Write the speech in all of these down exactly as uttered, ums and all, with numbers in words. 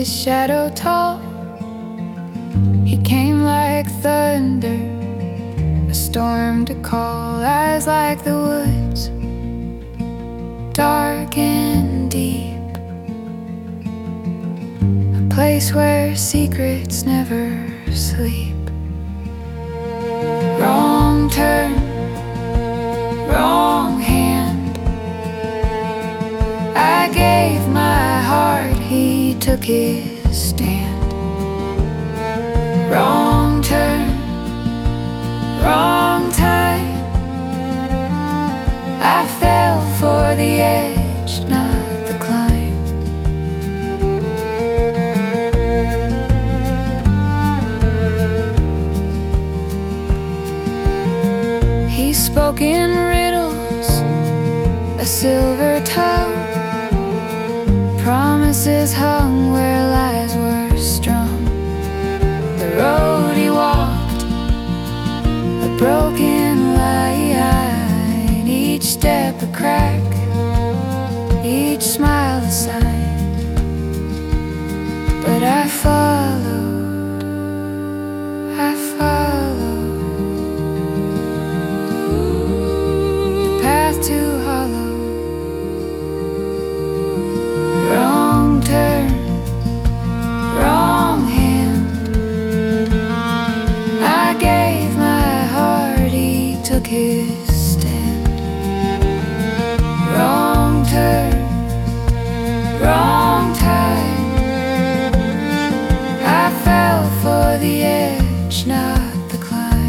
his shadow tall. He came like thunder, a storm to call. Eyes like the woods, dark and deep, a place where secrets never sleep. Wrong turn, wrong hand. I gave my heart, he took his stand. Wrong turn, wrong time. I fell for the edge, not the climb. He spoke in riddles, a silver tongue. Promises hung where lies were strung. The road he walked, a broken line. Each step a crack, each smile a sign. But I followed, I followed the path too hollow. Wrong turn, wrong hand. I gave my heart, he took his stand. Wrong turn, wrong time. I fell for the edge, not the climb.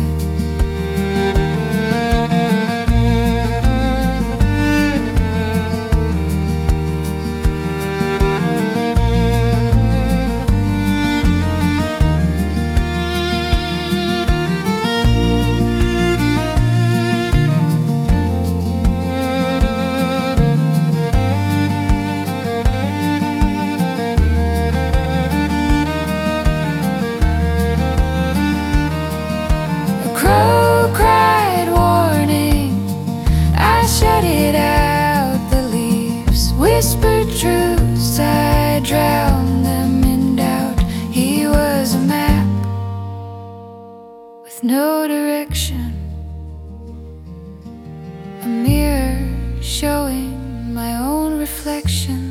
Shut it out, the leaves whispered truths. I drowned them in doubt. He was a map with no direction, a mirror showing my own reflection.